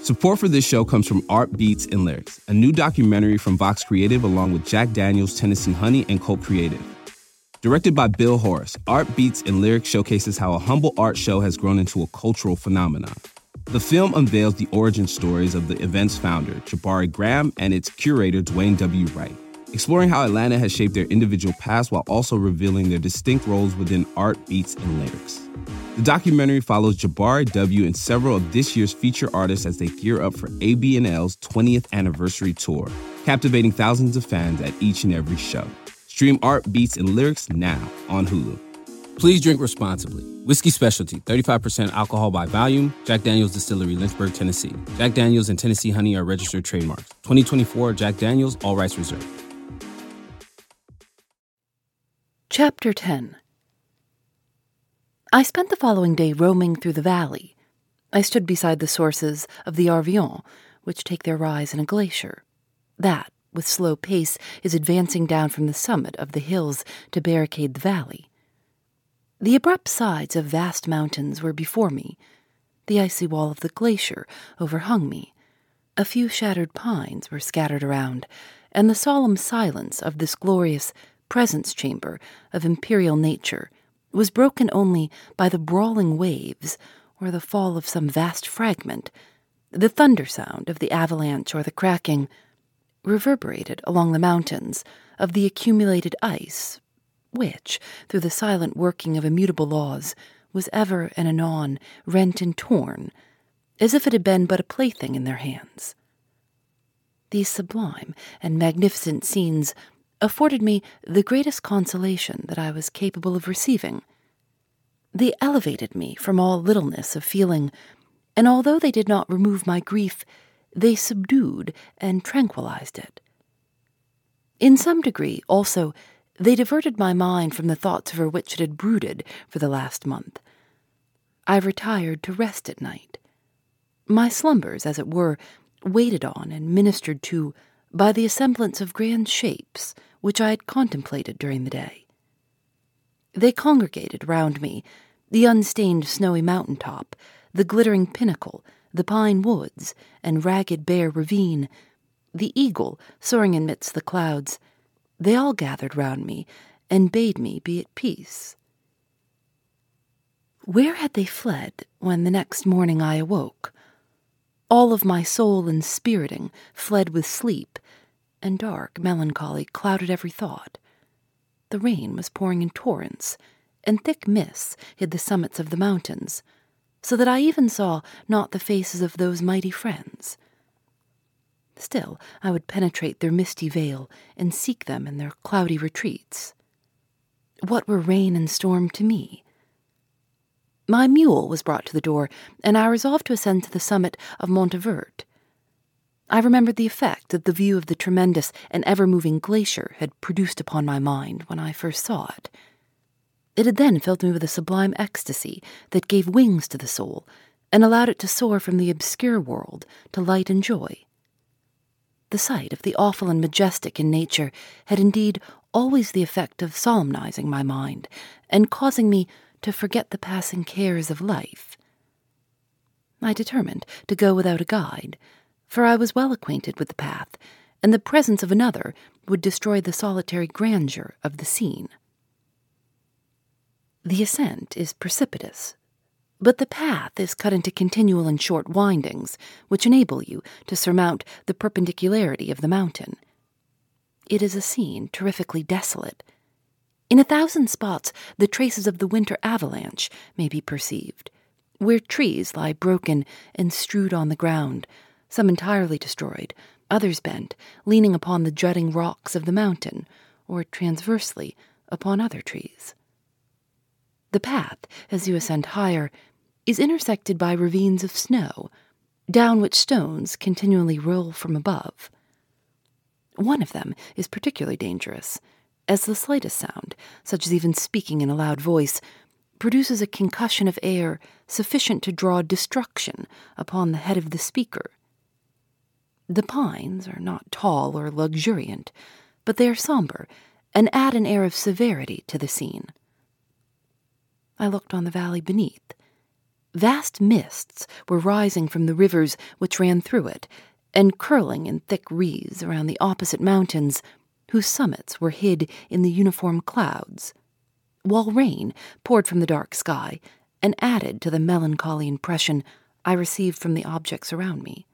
Support for this show comes from Art Beats and Lyrics, a new documentary from Vox Creative along with Jack Daniels, Tennessee Honey, and Cult Creative. Directed by Bill Horace, Art Beats and Lyrics showcases how a humble art show has grown into a cultural phenomenon. The film unveils the origin stories of the event's founder, Jabari Graham, and its curator, Dwayne W. Wright, exploring how Atlanta has shaped their individual paths while also revealing their distinct roles within Art Beats and Lyrics. The documentary follows Jabari W. and several of this year's feature artists as they gear up for ABNL's 20th anniversary tour, captivating thousands of fans at each and every show. Stream Art Beats and Lyrics now on Hulu. Please drink responsibly. Whiskey Specialty, 35% alcohol by volume. Jack Daniels Distillery, Lynchburg, Tennessee. Jack Daniels and Tennessee Honey are registered trademarks. 2024 Jack Daniels, all rights reserved. Chapter 10. I spent the following day roaming through the valley. I stood beside the sources of the Arvillon, which take their rise in a glacier. That, with slow pace, is advancing down from the summit of the hills to barricade the valley. The abrupt sides of vast mountains were before me. The icy wall of the glacier overhung me. A few shattered pines were scattered around, and the solemn silence of this glorious presence chamber of imperial nature was broken only by the brawling waves or the fall of some vast fragment. The thunder sound of the avalanche or the cracking reverberated along the mountains of the accumulated ice, which, through the silent working of immutable laws, was ever and anon rent and torn, as if it had been but a plaything in their hands. These sublime and magnificent scenes afforded me the greatest consolation that I was capable of receiving. They elevated me from all littleness of feeling, and although they did not remove my grief, they subdued and tranquilized it. In some degree, also, they diverted my mind from the thoughts over which it had brooded for the last month. I retired to rest at night. My slumbers, as it were, waited on and ministered to by the assemblance of grand shapes which I had contemplated during the day. They congregated round me, the unstained snowy mountain top, the glittering pinnacle, the pine woods, and ragged bare ravine, the eagle soaring amidst the clouds. They all gathered round me and bade me be at peace. Where had they fled when the next morning I awoke? All of my soul and spiriting fled with sleep, and dark melancholy clouded every thought. The rain was pouring in torrents, and thick mists hid the summits of the mountains, so that I even saw not the faces of those mighty friends. Still, I would penetrate their misty veil and seek them in their cloudy retreats. What were rain and storm to me? My mule was brought to the door, and I resolved to ascend to the summit of Montevert. I remembered the effect that the view of the tremendous and ever-moving glacier had produced upon my mind when I first saw it. It had then filled me with a sublime ecstasy that gave wings to the soul and allowed it to soar from the obscure world to light and joy. The sight of the awful and majestic in nature had indeed always the effect of solemnizing my mind and causing me to forget the passing cares of life. I determined to go without a guide, for I was well acquainted with the path, and the presence of another would destroy the solitary grandeur of the scene. The ascent is precipitous, but the path is cut into continual and short windings, which enable you to surmount the perpendicularity of the mountain. It is a scene terrifically desolate. In 1,000 spots, the traces of the winter avalanche may be perceived, where trees lie broken and strewed on the ground, some entirely destroyed, others bent, leaning upon the jutting rocks of the mountain, or transversely upon other trees. The path, as you ascend higher, is intersected by ravines of snow, down which stones continually roll from above. One of them is particularly dangerous, as the slightest sound, such as even speaking in a loud voice, produces a concussion of air sufficient to draw destruction upon the head of the speaker. The pines are not tall or luxuriant, but they are somber and add an air of severity to the scene. I looked on the valley beneath. Vast mists were rising from the rivers which ran through it, and curling in thick wreaths around the opposite mountains, whose summits were hid in the uniform clouds, while rain poured from the dark sky and added to the melancholy impression I received from the objects around me.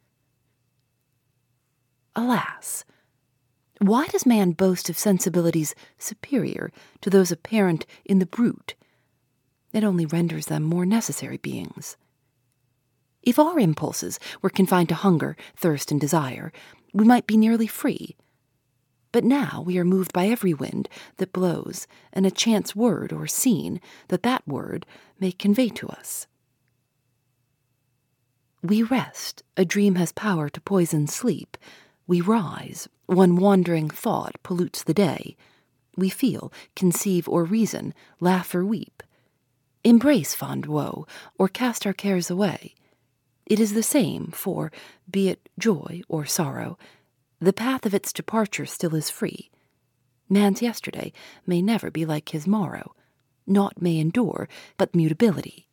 Alas, why does man boast of sensibilities superior to those apparent in the brute? It only renders them more necessary beings. If our impulses were confined to hunger, thirst, and desire, we might be nearly free. But now we are moved by every wind that blows and a chance word or scene that word may convey to us. We rest, a dream has power to poison sleep. We rise, one wandering thought pollutes the day. We feel, conceive, or reason, laugh or weep. Embrace fond woe, or cast our cares away. It is the same, for, be it joy or sorrow, the path of its departure still is free. Man's yesterday may never be like his morrow. Naught may endure but mutability.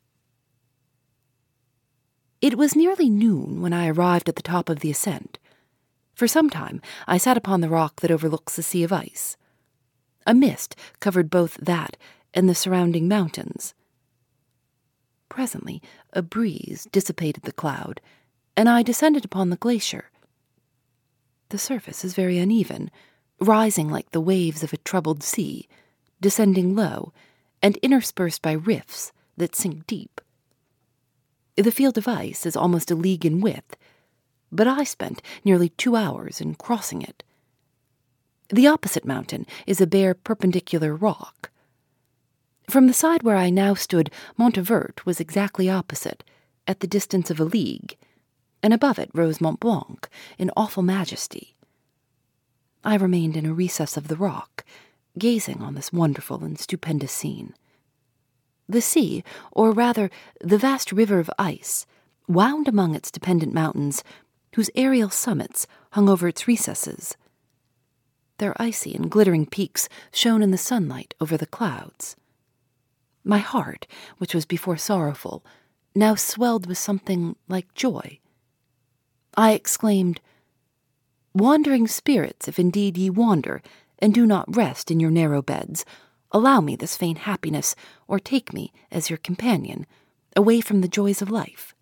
It was nearly noon when I arrived at the top of the ascent. For some time I sat upon the rock that overlooks the sea of ice. A mist covered both that and the surrounding mountains. Presently a breeze dissipated the cloud, and I descended upon the glacier. The surface is very uneven, rising like the waves of a troubled sea, descending low, and interspersed by rifts that sink deep. The field of ice is almost a league in width, but I spent nearly 2 hours in crossing it. The opposite mountain is a bare perpendicular rock. From the side where I now stood, Montvert was exactly opposite, at the distance of a league, and above it rose Mont Blanc in awful majesty. I remained in a recess of the rock, gazing on this wonderful and stupendous scene. The sea, or rather the vast river of ice, wound among its dependent mountains, whose aerial summits hung over its recesses. Their icy and glittering peaks shone in the sunlight over the clouds. My heart, which was before sorrowful, now swelled with something like joy. I exclaimed, "Wandering spirits, if indeed ye wander, and do not rest in your narrow beds, allow me this faint happiness, or take me, as your companion, away from the joys of life."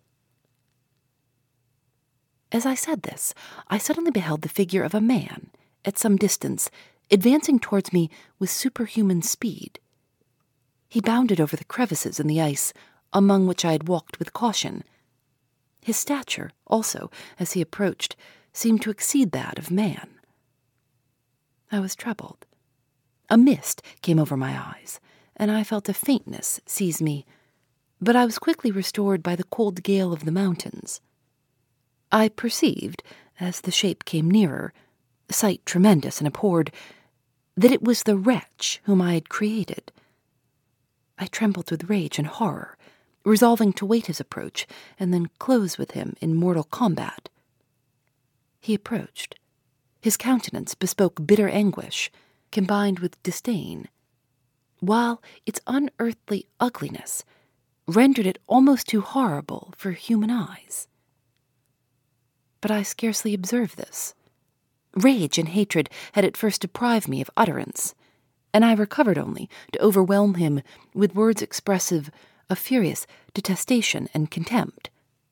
As I said this, I suddenly beheld the figure of a man, at some distance, advancing towards me with superhuman speed. He bounded over the crevices in the ice, among which I had walked with caution. His stature, also, as he approached, seemed to exceed that of man. I was troubled. A mist came over my eyes, and I felt a faintness seize me, but I was quickly restored by the cold gale of the mountains. I perceived, as the shape came nearer, sight tremendous and abhorred, that it was the wretch whom I had created. I trembled with rage and horror, resolving to wait his approach and then close with him in mortal combat. He approached. His countenance bespoke bitter anguish, combined with disdain, while its unearthly ugliness rendered it almost too horrible for human eyes. But I scarcely observed this. Rage and hatred had at first deprived me of utterance, and I recovered only to overwhelm him with words expressive of furious detestation and contempt.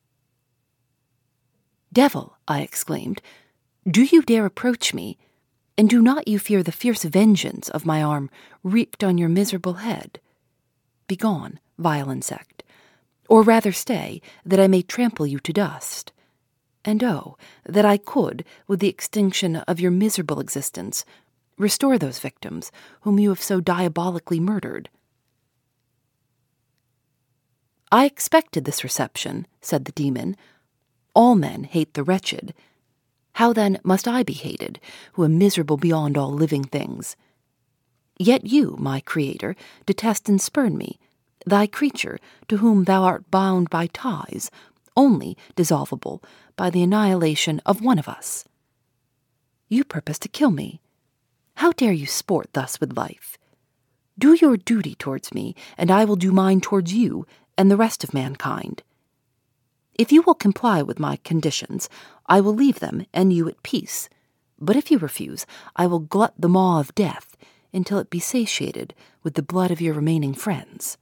"Devil," I exclaimed, "do you dare approach me, and do not you fear the fierce vengeance of my arm wreaked on your miserable head? Begone, vile insect, or rather stay, that I may trample you to dust. And oh, that I could, with the extinction of your miserable existence, restore those victims whom you have so diabolically murdered." "I expected this reception," said the demon. "All men hate the wretched. How then must I be hated, who am miserable beyond all living things? Yet you, my creator, detest and spurn me, thy creature, to whom thou art bound by ties, only dissolvable by the annihilation of one of us. You purpose to kill me. How dare you sport thus with life? Do your duty towards me, and I will do mine towards you, and the rest of mankind. If you will comply with my conditions, I will leave them and you at peace. But if you refuse, I will glut the maw of death until it be satiated with the blood of your remaining friends.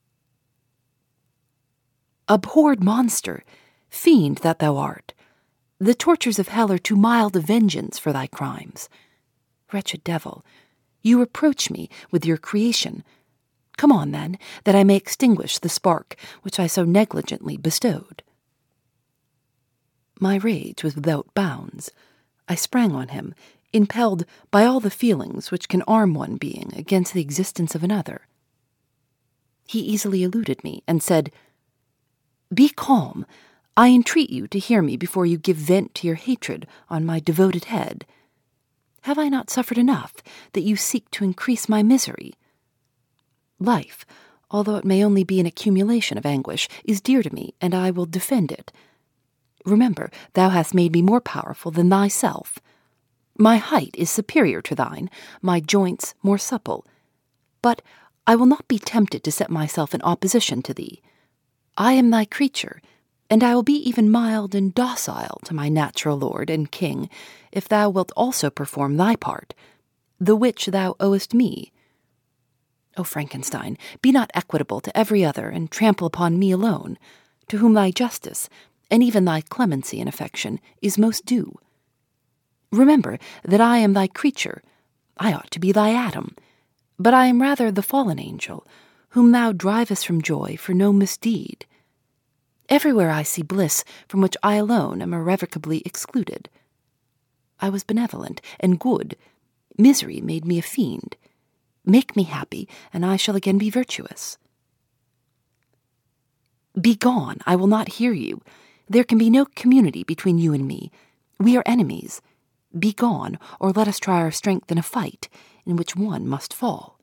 Abhorred monster, fiend that thou art, the tortures of hell are too mild a vengeance for thy crimes. Wretched devil, you reproach me with your creation. Come on, then, that I may extinguish the spark which I so negligently bestowed. My rage was without bounds. I sprang on him, impelled by all the feelings which can arm one being against the existence of another. He easily eluded me and said, "Be calm. I entreat you to hear me before you give vent to your hatred on my devoted head. Have I not suffered enough that you seek to increase my misery? Life, although it may only be an accumulation of anguish, is dear to me, and I will defend it. Remember, thou hast made me more powerful than thyself. My height is superior to thine, my joints more supple. But I will not be tempted to set myself in opposition to thee. I am thy creature, and I will be even mild and docile to my natural lord and king, if thou wilt also perform thy part, the which thou owest me. O Frankenstein, be not equitable to every other, and trample upon me alone, to whom thy justice, and even thy clemency and affection, is most due. Remember that I am thy creature. I ought to be thy Adam, but I am rather the fallen angel, whom thou drivest from joy for no misdeed. Everywhere I see bliss from which I alone am irrevocably excluded. I was benevolent and good. Misery made me a fiend. Make me happy, and I shall again be virtuous. Begone, I will not hear you. There can be no community between you and me. We are enemies. Begone, or let us try our strength in a fight, in which one must fall.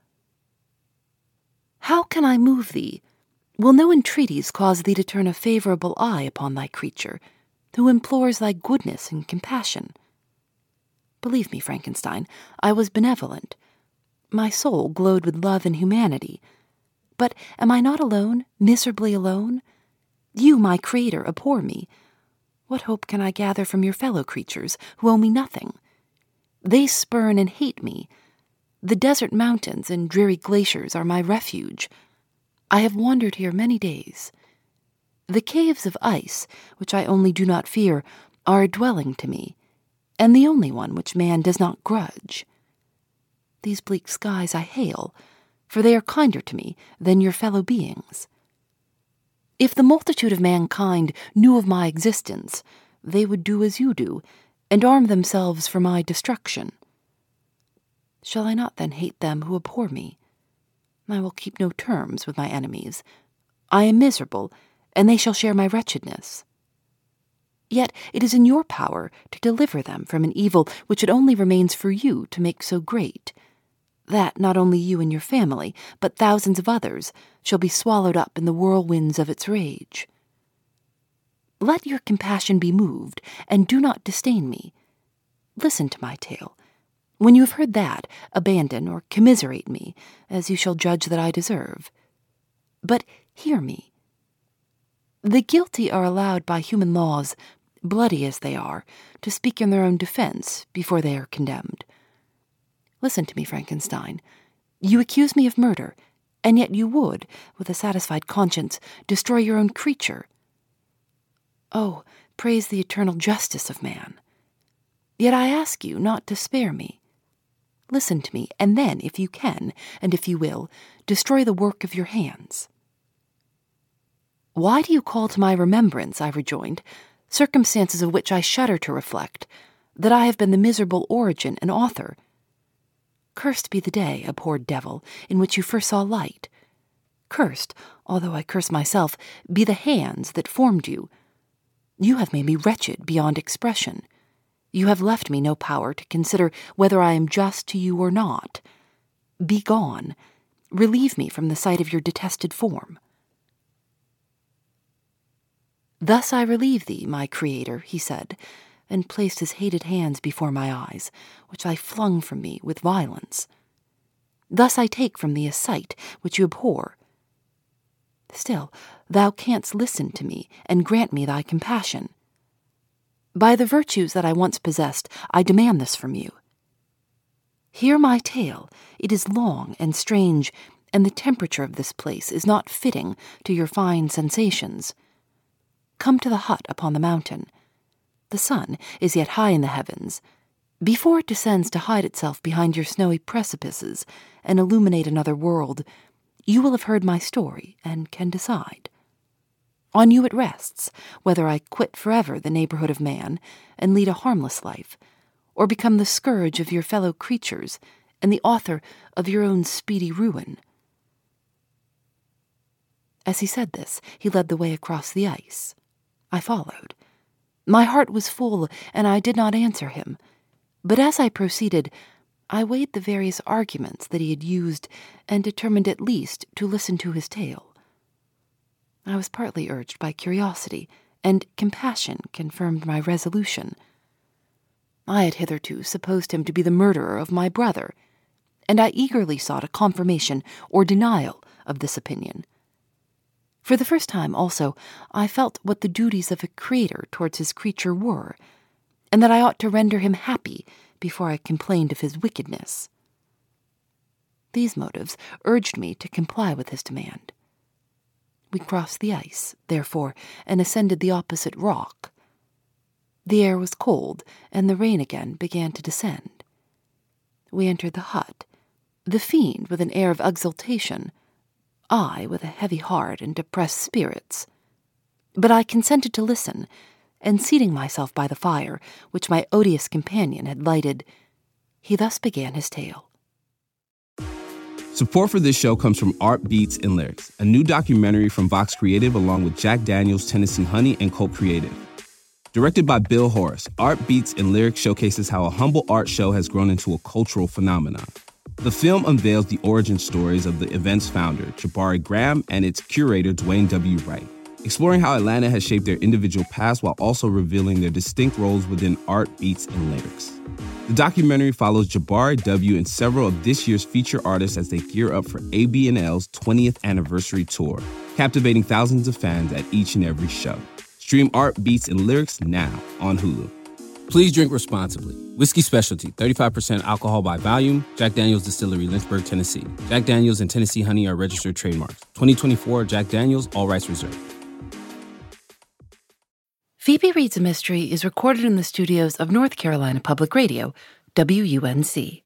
How can I move thee? Will no entreaties cause thee to turn a favorable eye upon thy creature, who implores thy goodness and compassion? Believe me, Frankenstein, I was benevolent. My soul glowed with love and humanity. But am I not alone, miserably alone? You, my creator, abhor me. What hope can I gather from your fellow creatures, who owe me nothing? They spurn and hate me. The desert mountains and dreary glaciers are my refuge. I have wandered here many days. The caves of ice, which I only do not fear, are a dwelling to me, and the only one which man does not grudge. These bleak skies I hail, for they are kinder to me than your fellow beings. If the multitude of mankind knew of my existence, they would do as you do, and arm themselves for my destruction. Shall I not then hate them who abhor me? I will keep no terms with my enemies. I am miserable, and they shall share my wretchedness. Yet it is in your power to deliver them from an evil which it only remains for you to make so great, that not only you and your family, but thousands of others, shall be swallowed up in the whirlwinds of its rage. Let your compassion be moved, and do not disdain me. Listen to my tale. When you have heard that, abandon or commiserate me, as you shall judge that I deserve. But hear me. The guilty are allowed by human laws, bloody as they are, to speak in their own defense before they are condemned. Listen to me, Frankenstein. You accuse me of murder, and yet you would, with a satisfied conscience, destroy your own creature. Oh, praise the eternal justice of man. Yet I ask you not to spare me. Listen to me, and then, if you can, and if you will, destroy the work of your hands. Why do you call to my remembrance, I rejoined, circumstances of which I shudder to reflect, that I have been the miserable origin and author? Cursed be the day, abhorred devil, in which you first saw light. Cursed, although I curse myself, be the hands that formed you. You have made me wretched beyond expression. You have left me no power to consider whether I am just to you or not. Begone. Relieve me from the sight of your detested form. Thus I relieve thee, my creator, he said, and placed his hated hands before my eyes, which I flung from me with violence. Thus I take from thee a sight which you abhor. Still, thou canst listen to me and grant me thy compassion. By the virtues that I once possessed, I demand this from you. Hear my tale. It is long and strange, and the temperature of this place is not fitting to your fine sensations. Come to the hut upon the mountain. The sun is yet high in the heavens. Before it descends to hide itself behind your snowy precipices and illuminate another world, you will have heard my story and can decide. On you it rests, whether I quit forever the neighborhood of man and lead a harmless life, or become the scourge of your fellow creatures and the author of your own speedy ruin. As he said this, he led the way across the ice. I followed. My heart was full, and I did not answer him. But as I proceeded, I weighed the various arguments that he had used and determined at least to listen to his tale. I was partly urged by curiosity, and compassion confirmed my resolution. I had hitherto supposed him to be the murderer of my brother, and I eagerly sought a confirmation or denial of this opinion. For the first time, also, I felt what the duties of a creator towards his creature were, and that I ought to render him happy before I complained of his wickedness. These motives urged me to comply with his demand. We crossed the ice, therefore, and ascended the opposite rock. The air was cold, and the rain again began to descend. We entered the hut, the fiend with an air of exultation, I with a heavy heart and depressed spirits. But I consented to listen, and seating myself by the fire, which my odious companion had lighted, he thus began his tale. Support for this show comes from Art Beats and Lyrics, a new documentary from Vox Creative along with Jack Daniels, Tennessee Honey, and Colt Creative. Directed by Bill Horace, Art Beats and Lyrics showcases how a humble art show has grown into a cultural phenomenon. The film unveils the origin stories of the event's founder, Jabari Graham, and its curator, Dwayne W. Wright, exploring how Atlanta has shaped their individual paths while also revealing their distinct roles within art, beats, and lyrics. The documentary follows Jabari W. and several of this year's feature artists as they gear up for ABNL's 20th anniversary tour, captivating thousands of fans at each and every show. Stream Art, Beats, and Lyrics now on Hulu. Please drink responsibly. Whiskey Specialty, 35% alcohol by volume. Jack Daniel's Distillery, Lynchburg, Tennessee. Jack Daniel's and Tennessee Honey are registered trademarks. 2024 Jack Daniel's, all rights reserved. Phoebe Reads a Mystery is recorded in the studios of North Carolina Public Radio, WUNC.